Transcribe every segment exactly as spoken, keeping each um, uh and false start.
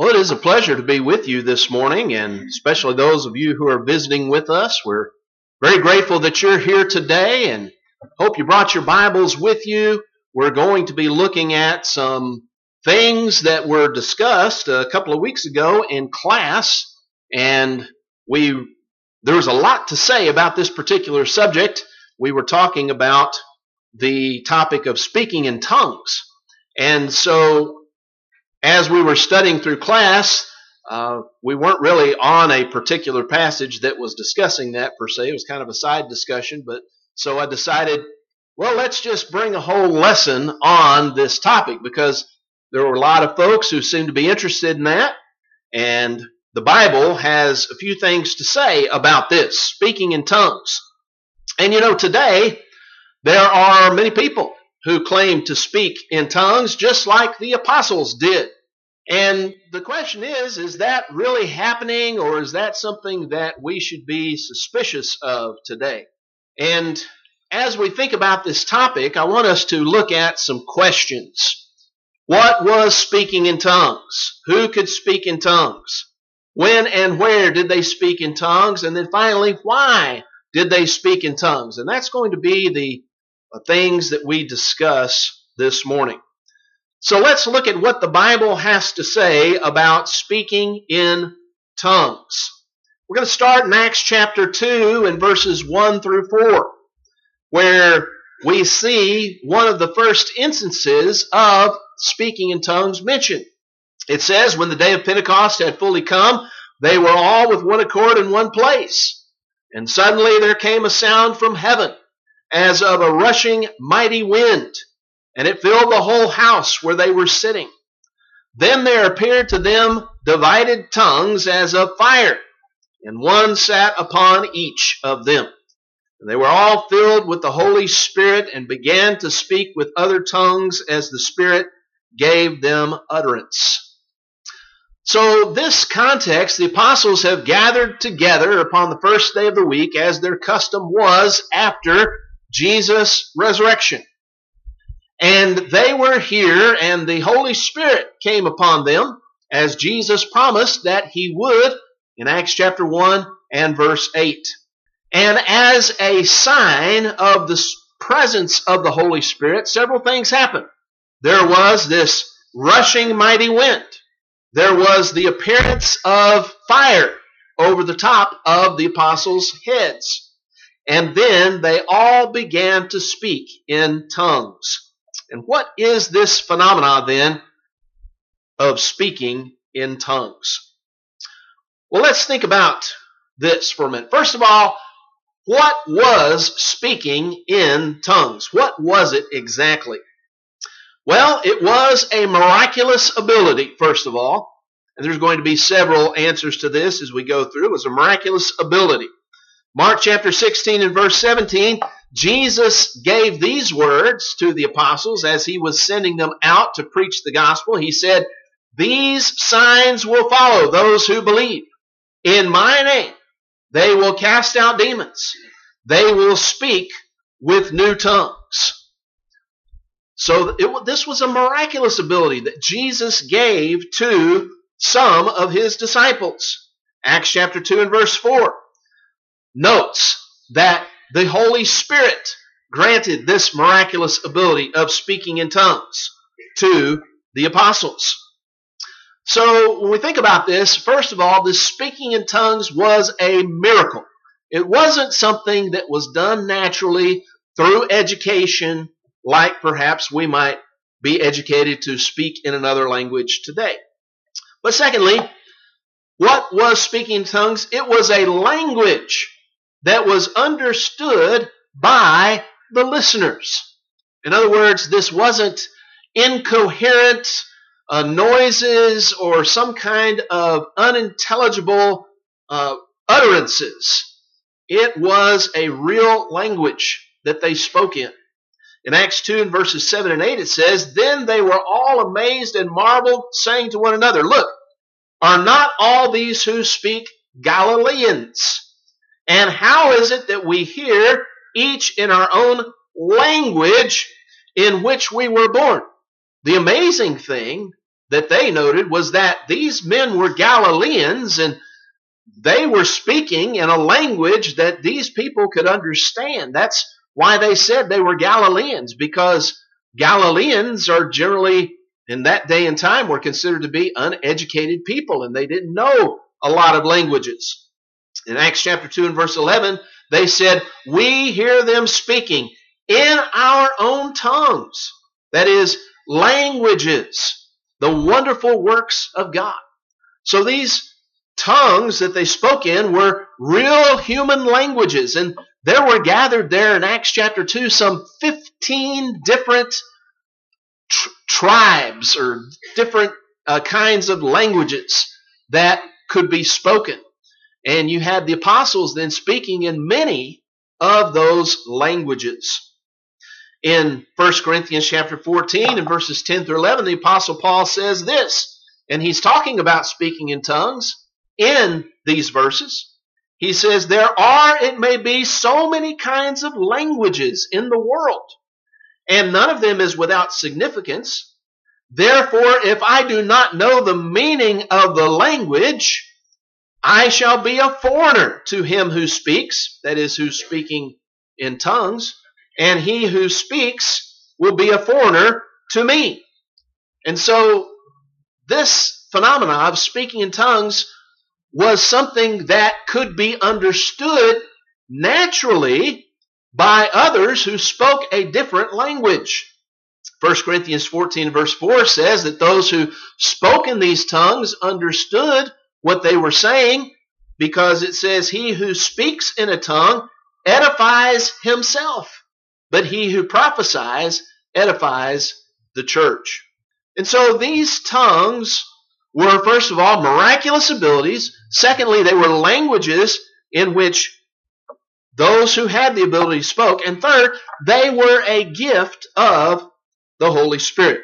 Well, it is a pleasure to be with you this morning, and especially those of you who are visiting with us. We're very grateful that you're here today, and hope you brought your Bibles with you. We're going to be looking at some things that were discussed a couple of weeks ago in class, and we there was a lot to say about this particular subject. We were talking about the topic of speaking in tongues, and so as we were studying through class, uh, we weren't really on a particular passage that was discussing that per se. It was kind of a side discussion, but so I decided, well, let's just bring a whole lesson on this topic because there were a lot of folks who seemed to be interested in that, and the Bible has a few things to say about this, speaking in tongues. And you know, today, there are many people who claim to speak in tongues just like the apostles did. And the question is, is that really happening, or is that something that we should be suspicious of today? And as we think about this topic, I want us to look at some questions. What was speaking in tongues? Who could speak in tongues? When and where did they speak in tongues? And then finally, why did they speak in tongues? And that's going to be the things that we discuss this morning. So let's look at what the Bible has to say about speaking in tongues. We're going to start in Acts chapter two and verses one through four, where we see one of the first instances of speaking in tongues mentioned. It says, when the day of Pentecost had fully come, they were all with one accord in one place. And suddenly there came a sound from heaven, as of a rushing mighty wind, and it filled the whole house where they were sitting. Then there appeared to them divided tongues as of fire, and one sat upon each of them. And they were all filled with the Holy Spirit and began to speak with other tongues as the Spirit gave them utterance. So this context, the apostles have gathered together upon the first day of the week, as their custom was after Jesus' resurrection. And they were here, and the Holy Spirit came upon them, as Jesus promised that he would in Acts chapter one and verse eight. And as a sign of the presence of the Holy Spirit, several things happened. There was this rushing mighty wind. There was the appearance of fire over the top of the apostles' heads. And then they all began to speak in tongues. And what is this phenomena then of speaking in tongues? Well, let's think about this for a minute. First of all, what was speaking in tongues? What was it exactly? Well, it was a miraculous ability, first of all. And there's going to be several answers to this as we go through. It was a miraculous ability. Mark chapter sixteen and verse seventeen, Jesus gave these words to the apostles as he was sending them out to preach the gospel. He said, "These signs will follow those who believe. In my name, they will cast out demons. They will speak with new tongues." So it, this was a miraculous ability that Jesus gave to some of his disciples. Acts chapter two and verse four notes that the Holy Spirit granted this miraculous ability of speaking in tongues to the apostles. So when we think about this, first of all, this speaking in tongues was a miracle. It wasn't something that was done naturally through education, like perhaps we might be educated to speak in another language today. But secondly, what was speaking in tongues? It was a language that was understood by the listeners. In other words, this wasn't incoherent uh, noises or some kind of unintelligible uh, utterances. It was a real language that they spoke in. In Acts two and verses seven and eight it says, "Then they were all amazed and marveled, saying to one another, 'Look, are not all these who speak Galileans? And how is it that we hear each in our own language in which we were born?'" The amazing thing that they noted was that these men were Galileans, and they were speaking in a language that these people could understand. That's why they said they were Galileans, because Galileans are generally, in that day and time, were considered to be uneducated people, and they didn't know a lot of languages. In Acts chapter two and verse eleven, they said, we hear them speaking in our own tongues. That is, languages, the wonderful works of God. So these tongues that they spoke in were real human languages, and there were gathered there in Acts chapter two some fifteen different tr- tribes or different uh, kinds of languages that could be spoken. And you had the apostles then speaking in many of those languages. In First Corinthians chapter fourteen and verses ten through eleven, the apostle Paul says this, and he's talking about speaking in tongues in these verses. He says, there are, it may be, so many kinds of languages in the world, and none of them is without significance. Therefore, if I do not know the meaning of the language, I shall be a foreigner to him who speaks, that is, who's speaking in tongues, and he who speaks will be a foreigner to me. And so this phenomena of speaking in tongues was something that could be understood naturally by others who spoke a different language. First Corinthians fourteen verse four says that those who spoke in these tongues understood what they were saying, because it says, he who speaks in a tongue edifies himself, but he who prophesies edifies the church. And so these tongues were, first of all, miraculous abilities. Secondly, they were languages in which those who had the ability spoke. And third, they were a gift of the Holy Spirit.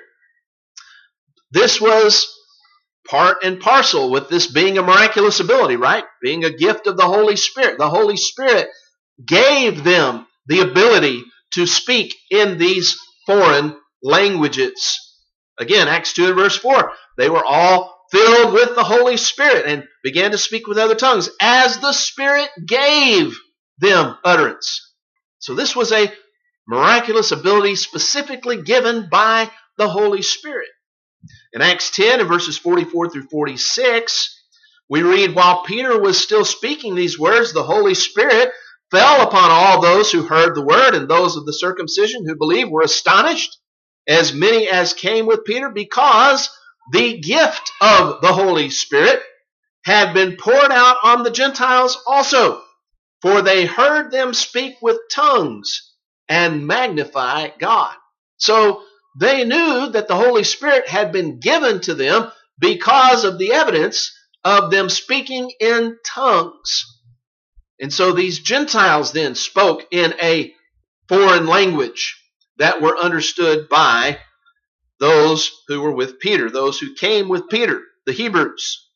This was part and parcel with this being a miraculous ability, right? Being a gift of the Holy Spirit. The Holy Spirit gave them the ability to speak in these foreign languages. Again, Acts two and verse four, they were all filled with the Holy Spirit and began to speak with other tongues as the Spirit gave them utterance. So this was a miraculous ability specifically given by the Holy Spirit. In Acts ten and verses forty-four through forty-six, we read, while Peter was still speaking these words, the Holy Spirit fell upon all those who heard the word, and those of the circumcision who believed were astonished, as many as came with Peter, because the gift of the Holy Spirit had been poured out on the Gentiles also, for they heard them speak with tongues and magnify God. So they knew that the Holy Spirit had been given to them because of the evidence of them speaking in tongues. And so these Gentiles then spoke in a foreign language that were understood by those who were with Peter, those who came with Peter, the Hebrews.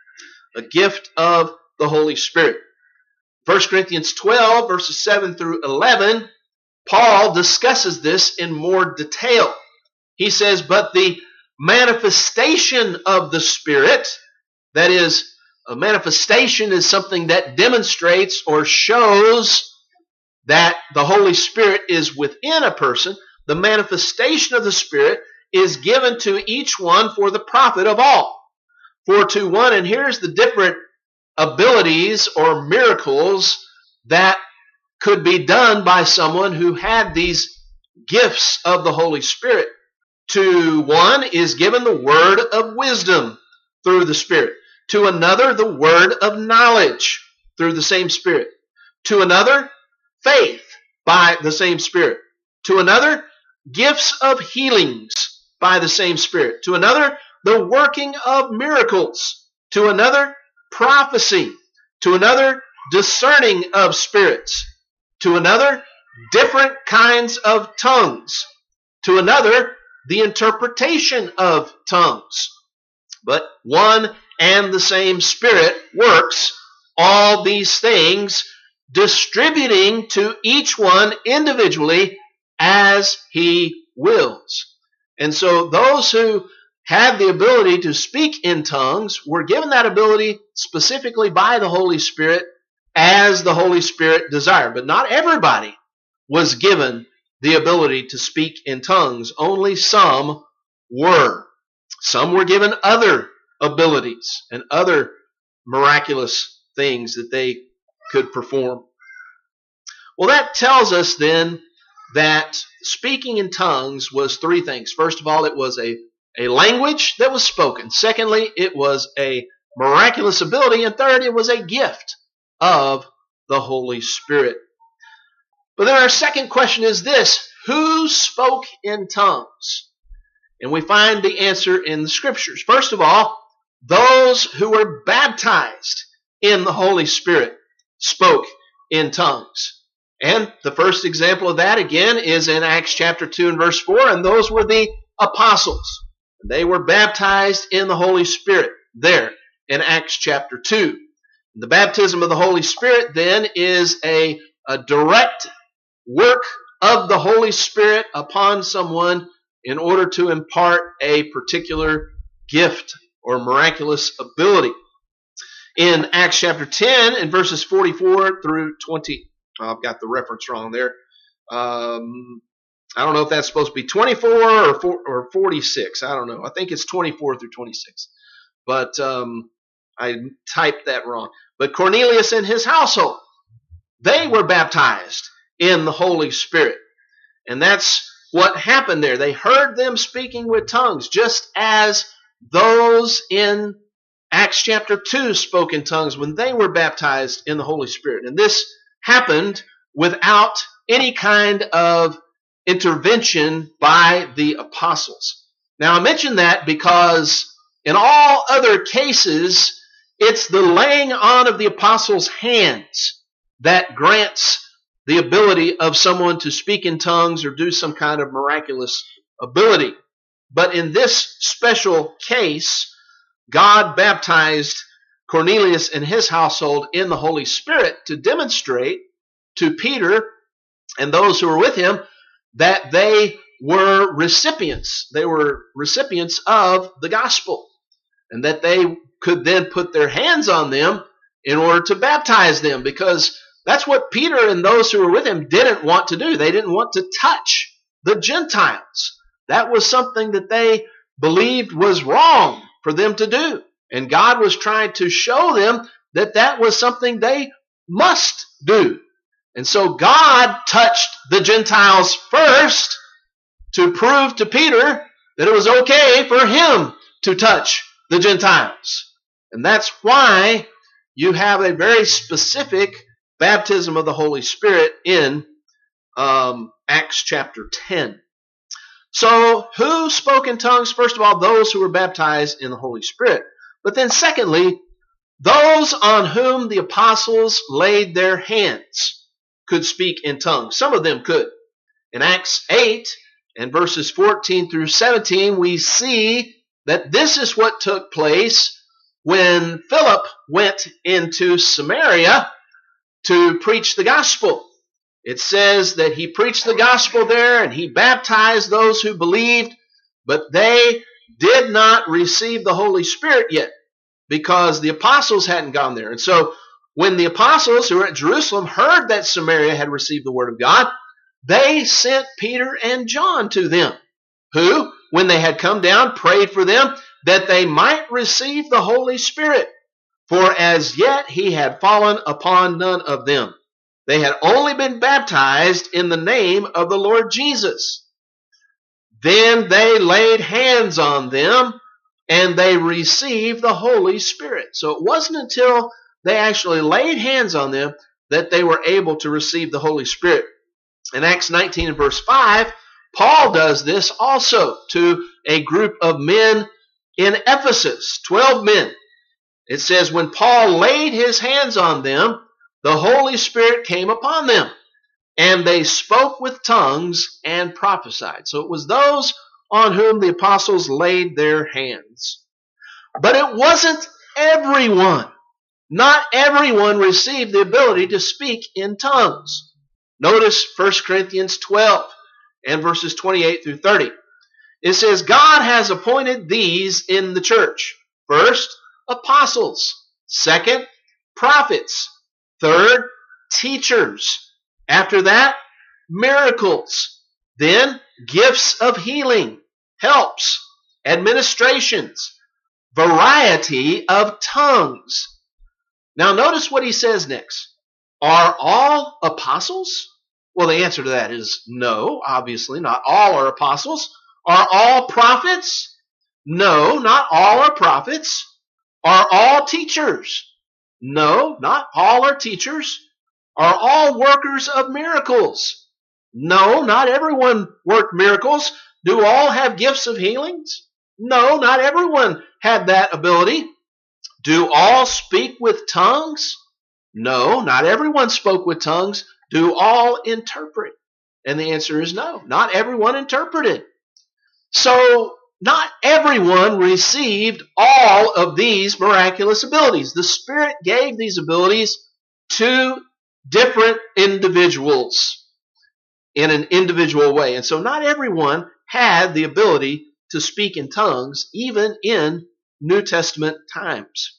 A gift of the Holy Spirit. First Corinthians twelve, verses seven through eleven, Paul discusses this in more detail. He says, but the manifestation of the Spirit, that is, a manifestation is something that demonstrates or shows that the Holy Spirit is within a person. The manifestation of the Spirit is given to each one for the profit of all. For to one, and here's the different abilities or miracles that could be done by someone who had these gifts of the Holy Spirit. To one is given the word of wisdom through the Spirit. To another, the word of knowledge through the same Spirit. To another, faith by the same Spirit. To another, gifts of healings by the same Spirit. To another, the working of miracles. To another, prophecy. To another, discerning of spirits. To another, different kinds of tongues. To another, the interpretation of tongues. But one and the same Spirit works all these things, distributing to each one individually as He wills. And so those who had the ability to speak in tongues were given that ability specifically by the Holy Spirit as the Holy Spirit desired. But not everybody was given the ability to speak in tongues. Only some were. Some were given other abilities and other miraculous things that they could perform. Well, that tells us then that speaking in tongues was three things. First of all, it was a, a language that was spoken. Secondly, it was a miraculous ability. And third, it was a gift of the Holy Spirit. But then our second question is this: who spoke in tongues? And we find the answer in the Scriptures. First of all, those who were baptized in the Holy Spirit spoke in tongues. And the first example of that, again, is in Acts chapter two and verse four, and those were the apostles. They were baptized in the Holy Spirit there in Acts chapter two. The baptism of the Holy Spirit then is a, a direct work of the Holy Spirit upon someone in order to impart a particular gift or miraculous ability. In Acts chapter ten, in verses forty-four through twenty, oh, I've got the reference wrong there. Um, I don't know if that's supposed to be twenty-four or, four, or forty-six. I don't know. I think it's twenty-four through twenty-six. But um, I typed that wrong. But Cornelius and his household, they were baptized in the Holy Spirit. And that's what happened there. They heard them speaking with tongues, just as those in Acts chapter two spoke in tongues when they were baptized in the Holy Spirit. And this happened without any kind of intervention by the apostles. Now, I mention that because in all other cases, it's the laying on of the apostles' hands that grants the ability of someone to speak in tongues or do some kind of miraculous ability. But in this special case, God baptized Cornelius and his household in the Holy Spirit to demonstrate to Peter and those who were with him that they were recipients. They were recipients of the gospel, and that they could then put their hands on them in order to baptize them, because that's what Peter and those who were with him didn't want to do. They didn't want to touch the Gentiles. That was something that they believed was wrong for them to do. And God was trying to show them that that was something they must do. And so God touched the Gentiles first to prove to Peter that it was okay for him to touch the Gentiles. And that's why you have a very specific baptism of the Holy Spirit in um, Acts chapter ten. So, who spoke in tongues? First of all, those who were baptized in the Holy Spirit. But then secondly, those on whom the apostles laid their hands could speak in tongues. Some of them could. In Acts eight and verses fourteen through seventeen, we see that this is what took place when Philip went into Samaria to preach the gospel. It says that he preached the gospel there and he baptized those who believed, but they did not receive the Holy Spirit yet because the apostles hadn't gone there. And so when the apostles who were at Jerusalem heard that Samaria had received the word of God, they sent Peter and John to them, who, when they had come down, prayed for them that they might receive the Holy Spirit. For as yet he had fallen upon none of them. They had only been baptized in the name of the Lord Jesus. Then they laid hands on them, and they received the Holy Spirit. So it wasn't until they actually laid hands on them that they were able to receive the Holy Spirit. In Acts nineteen and verse five, Paul does this also to a group of men in Ephesus, twelve men. It says, when Paul laid his hands on them, the Holy Spirit came upon them, and they spoke with tongues and prophesied. So it was those on whom the apostles laid their hands. But it wasn't everyone. Not everyone received the ability to speak in tongues. Notice First Corinthians twelve and verses twenty-eight through thirty. It says God has appointed these in the church. First, apostles. Second, prophets. Third, teachers. After that, miracles. Then, gifts of healing, helps, administrations, variety of tongues. Now notice what he says next. Are all apostles? Well, the answer to that is no, obviously. Not all are apostles. Are all prophets? No, not all are prophets. Are all teachers? No, not all are teachers. Are all workers of miracles? No, not everyone worked miracles. Do all have gifts of healings? No, not everyone had that ability. Do all speak with tongues? No, not everyone spoke with tongues. Do all interpret? And the answer is no, not everyone interpreted. So, not everyone received all of these miraculous abilities. The Spirit gave these abilities to different individuals in an individual way. And so not everyone had the ability to speak in tongues, even in New Testament times.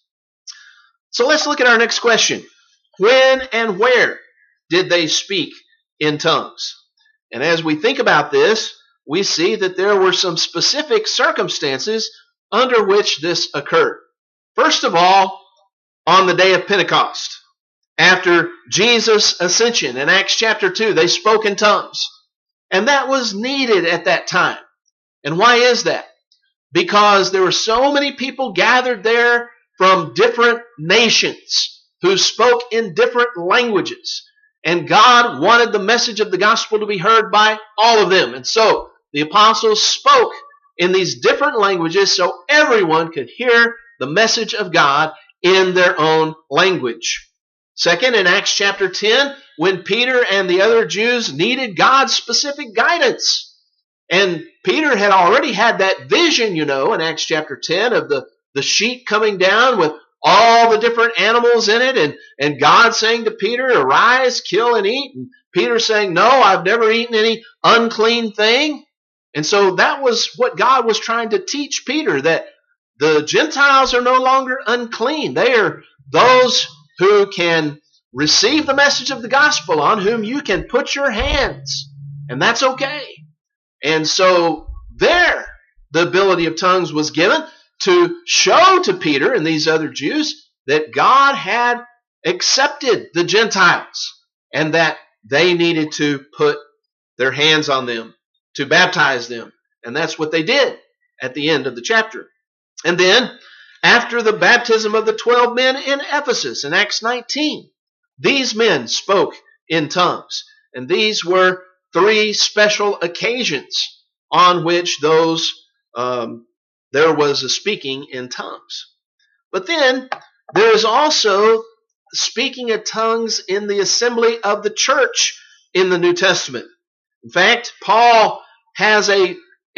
So let's look at our next question. When and where did they speak in tongues? And as we think about this, we see that there were some specific circumstances under which this occurred. First of all, on the day of Pentecost, after Jesus' ascension in Acts chapter two, they spoke in tongues. And that was needed at that time. And why is that? Because there were so many people gathered there from different nations who spoke in different languages. And God wanted the message of the gospel to be heard by all of them. And so the apostles spoke in these different languages so everyone could hear the message of God in their own language. Second, in Acts chapter ten, when Peter and the other Jews needed God's specific guidance. And Peter had already had that vision, you know, in Acts chapter ten of the, the sheet coming down with all the different animals in it. And, and God saying to Peter, arise, kill and eat. And Peter saying, no, I've never eaten any unclean thing. And so that was what God was trying to teach Peter, that the Gentiles are no longer unclean. They are those who can receive the message of the gospel, on whom you can put your hands. And that's okay. And so there, the ability of tongues was given to show to Peter and these other Jews that God had accepted the Gentiles and that they needed to put their hands on them, to baptize them. And that's what they did at the end of the chapter. And then, after the baptism of the twelve men in Ephesus in Acts nineteen, these men spoke in tongues. And these were three special occasions on which those um, there was a speaking in tongues. But then, there is also speaking of tongues in the assembly of the church in the New Testament. In fact, Paul has a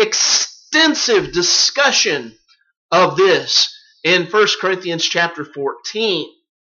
extensive discussion of this in First Corinthians chapter fourteen.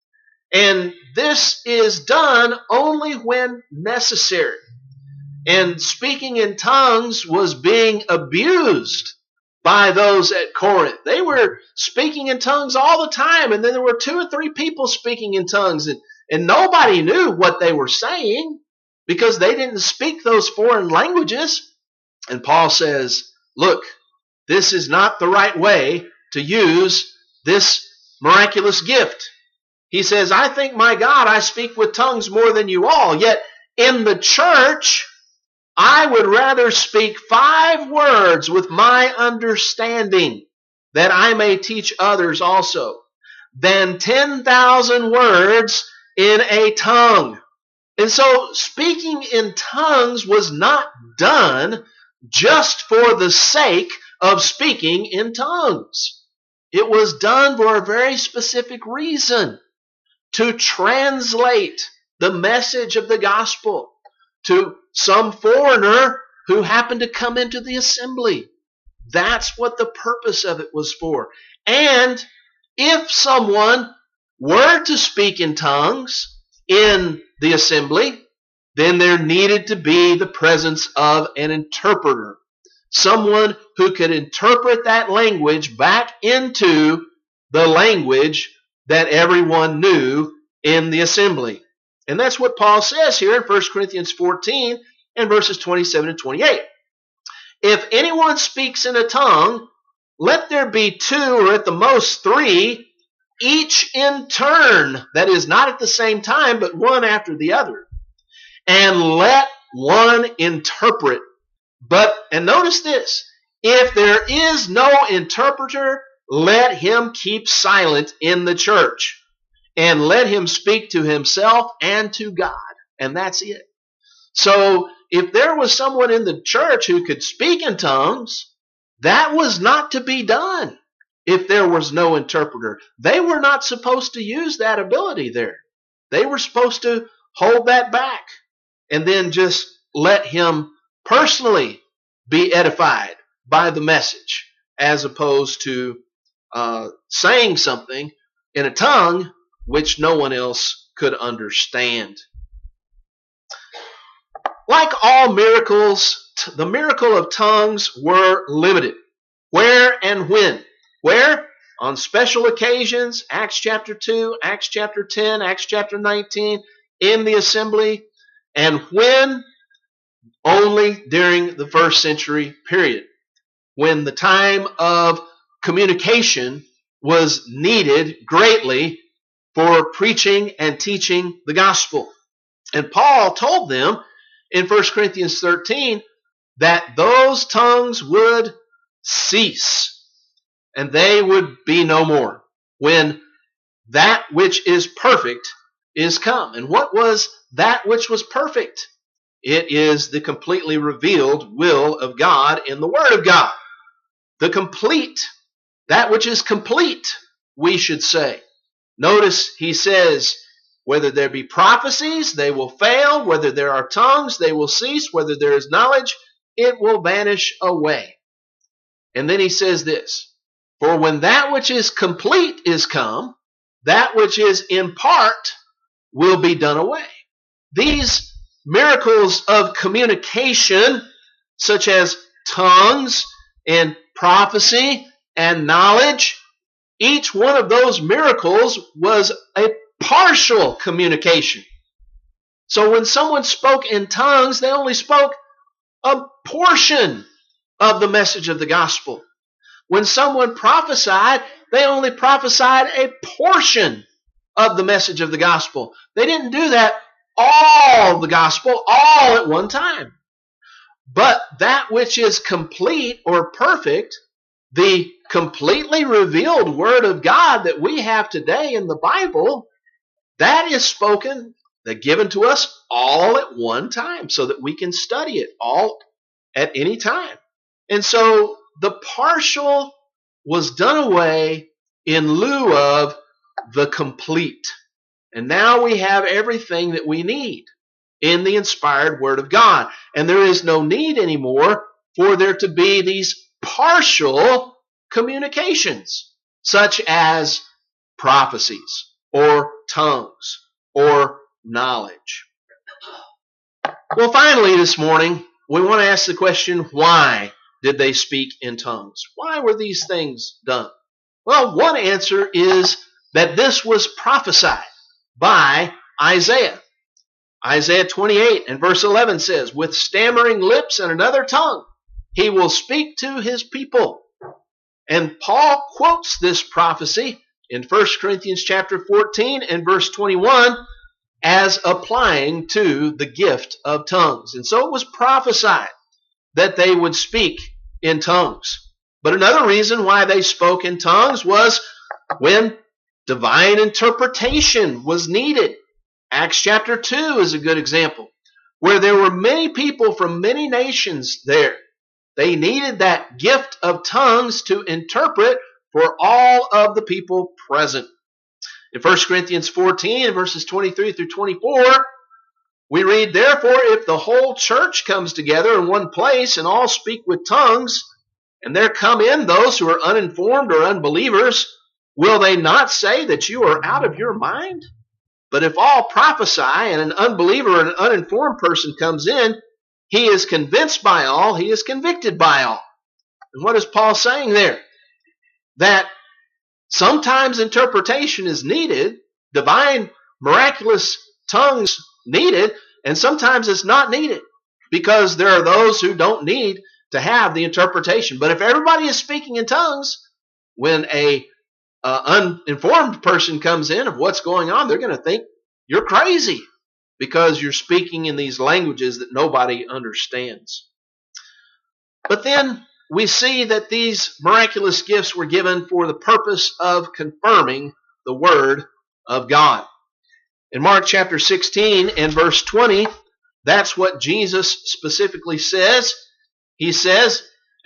And this is done only when necessary. And speaking in tongues was being abused by those at Corinth. They were speaking in tongues all the time, and then there were two or three people speaking in tongues, and, and nobody knew what they were saying because they didn't speak those foreign languages. And Paul says, look, this is not the right way to use this miraculous gift. He says, I thank my God I speak with tongues more than you all, yet in the church I would rather speak five words with my understanding, that I may teach others also, than ten thousand words in a tongue. And so speaking in tongues was not done just for the sake of speaking in tongues. It was done for a very specific reason, to translate the message of the gospel to some foreigner who happened to come into the assembly. That's what the purpose of it was for. And if someone were to speak in tongues in the assembly, then there needed to be the presence of an interpreter. someone who could interpret that language back into the language that everyone knew in the assembly. And that's what Paul says here in First Corinthians fourteen and verses twenty-seven and twenty-eight. If anyone speaks in a tongue, let there be two or at the most three, each in turn, that is, not at the same time, but one after the other. And let one interpret. But, and notice this, if there is no interpreter, let him keep silent in the church, and let him speak to himself and to God. And that's it. So, if there was someone in the church who could speak in tongues, that was not to be done if there was no interpreter. They were not supposed to use that ability there. They were supposed to hold that back and then just let him personally be edified by the message, as opposed to uh, saying something in a tongue which no one else could understand. Like all miracles, the miracle of tongues were limited. Where and when? Where? On special occasions, Acts chapter two, Acts chapter ten, Acts chapter nineteen, in the assembly. And when? Only during the first century period, when the time of communication was needed greatly for preaching and teaching the gospel. And Paul told them in First Corinthians thirteen that those tongues would cease and they would be no more when that which is perfect is come. And what was that which was perfect? It is the completely revealed will of God in the Word of God. The complete, that which is complete, we should say. Notice he says, whether there be prophecies, they will fail. Whether there are tongues, they will cease. Whether there is knowledge, it will vanish away. And then he says this, for when that which is complete is come, that which is in part will be done away. These miracles of communication, such as tongues and prophecy and knowledge, each one of those miracles was a partial communication. So when someone spoke in tongues, they only spoke a portion of the message of the gospel. When someone prophesied, they only prophesied a portion of the message of the gospel. They didn't do that all the gospel, all at one time. But that which is complete or perfect, the completely revealed Word of God that we have today in the Bible, that is spoken, that given to us all at one time so that we can study it all at any time. And so the partial was done away in lieu of the complete. And now we have everything that we need in the inspired Word of God. And there is no need anymore for there to be these partial communications, such as prophecies or tongues or knowledge. Well, finally this morning, we want to ask the question, why did they speak in tongues? Why were these things done? Well, one answer is that this was prophesied by Isaiah. Isaiah twenty-eight and verse eleven says, with stammering lips and another tongue, he will speak to his people. And Paul quotes this prophecy in First Corinthians chapter fourteen and verse twenty-one as applying to the gift of tongues. And so it was prophesied that they would speak in tongues. But another reason why they spoke in tongues was when divine interpretation was needed. Acts chapter two is a good example, where there were many people from many nations there. They needed that gift of tongues to interpret for all of the people present. In First Corinthians fourteen, verses twenty-three through twenty-four, we read, therefore, if the whole church comes together in one place and all speak with tongues, and there come in those who are uninformed or unbelievers, will they not say that you are out of your mind? But if all prophesy and an unbeliever or an uninformed person comes in, he is convinced by all, he is convicted by all. And what is Paul saying there? That sometimes interpretation is needed, divine, miraculous tongues needed, and sometimes it's not needed because there are those who don't need to have the interpretation. But if everybody is speaking in tongues, when a uh, uninformed person comes in of what's going on, they're going to think you're crazy because you're speaking in these languages that nobody understands. But then we see that these miraculous gifts were given for the purpose of confirming the Word of God. In Mark chapter sixteen and verse twenty, that's what Jesus specifically says. He says,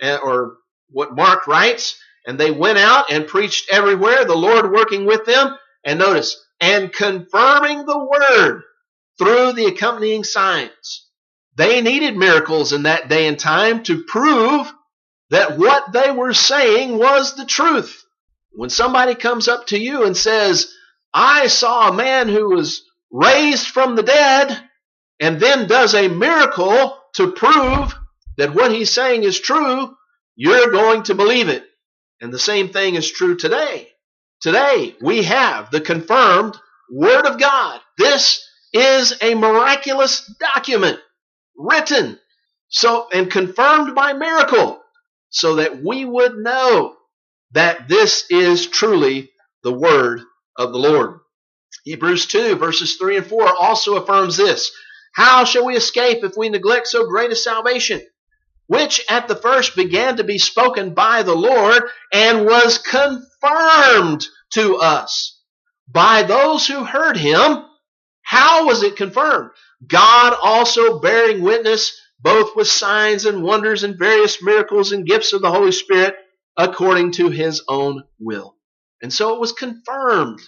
or what Mark writes, and they went out and preached everywhere, the Lord working with them, and notice, and confirming the Word through the accompanying signs. They needed miracles in that day and time to prove that what they were saying was the truth. When somebody comes up to you and says, I saw a man who was raised from the dead, and then does a miracle to prove that what he's saying is true, you're going to believe it. And the same thing is true today. Today, we have the confirmed Word of God. This is a miraculous document written so and confirmed by miracle so that we would know that this is truly the Word of the Lord. Hebrews two verses three and four also affirms this. How shall we escape if we neglect so great a salvation, which at the first began to be spoken by the Lord and was confirmed to us by those who heard him? How was it confirmed? God also bearing witness both with signs and wonders and various miracles and gifts of the Holy Spirit according to his own will. And so it was confirmed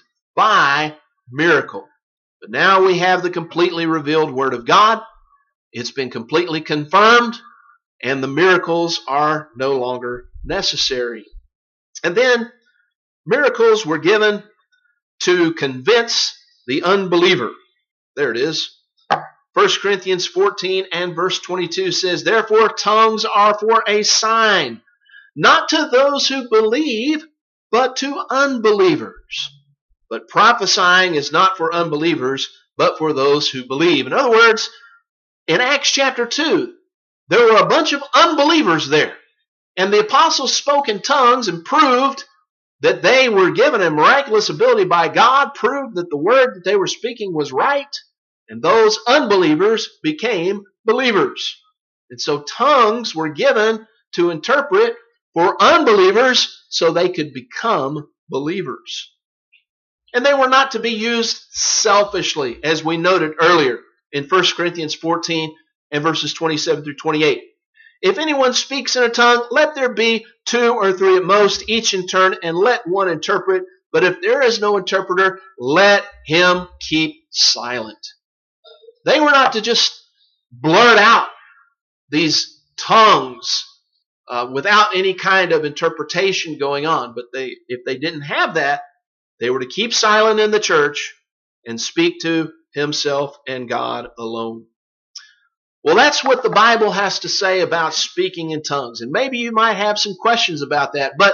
by miracle. But now we have the completely revealed Word of God. It's been completely confirmed, and the miracles are no longer necessary. And then miracles were given to convince the unbeliever. There it is. First Corinthians fourteen and verse twenty-two says, Therefore tongues are for a sign, not to those who believe, but to unbelievers. But prophesying is not for unbelievers, but for those who believe. In other words, in Acts chapter two, there were a bunch of unbelievers there. And the apostles spoke in tongues and proved that they were given a miraculous ability by God, proved that the word that they were speaking was right. And those unbelievers became believers. And so tongues were given to interpret for unbelievers so they could become believers. And they were not to be used selfishly, as we noted earlier in First Corinthians fourteen and verses twenty-seven through twenty-eight. If anyone speaks in a tongue, let there be two or three at most, each in turn, and let one interpret. But if there is no interpreter, let him keep silent. They were not to just blurt out these tongues uh, without any kind of interpretation going on. But they, if they didn't have that, they were to keep silent in the church and speak to himself and God alone. Well, that's what the Bible has to say about speaking in tongues. And maybe you might have some questions about that. But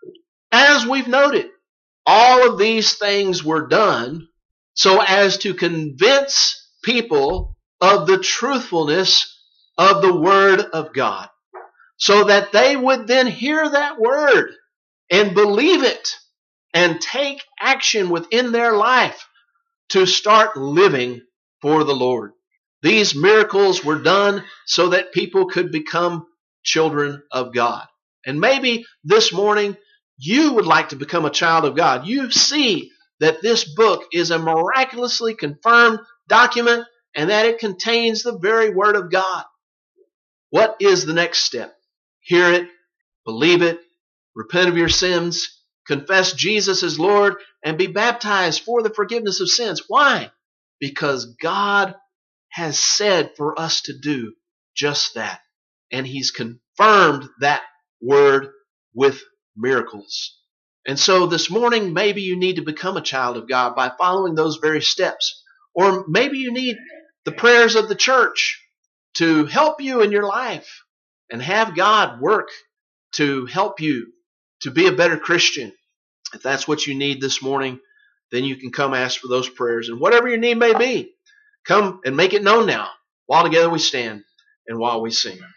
as we've noted, all of these things were done so as to convince people of the truthfulness of the Word of God, so that they would then hear that Word and believe it and take action within their life to start living for the Lord. These miracles were done so that people could become children of God. And maybe this morning you would like to become a child of God. You see that this book is a miraculously confirmed document and that it contains the very Word of God. What is the next step? Hear it, believe it, repent of your sins, confess Jesus as Lord, and be baptized for the forgiveness of sins. Why? Because God has said for us to do just that. And He's confirmed that word with miracles. And so this morning, maybe you need to become a child of God by following those very steps. Or maybe you need the prayers of the church to help you in your life and have God work to help you to be a better Christian. If that's what you need this morning, then you can come ask for those prayers. And whatever your need may be, come and make it known now while together we stand and while we sing.